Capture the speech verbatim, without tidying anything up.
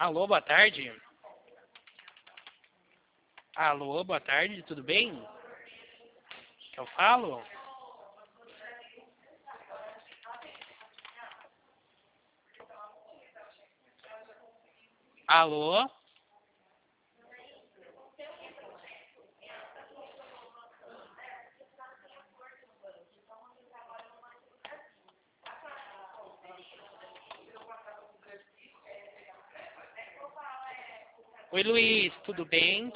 Alô, boa tarde. Alô, boa tarde, tudo bem? Eu falo? Alô? Oi, Luiz, tudo bem?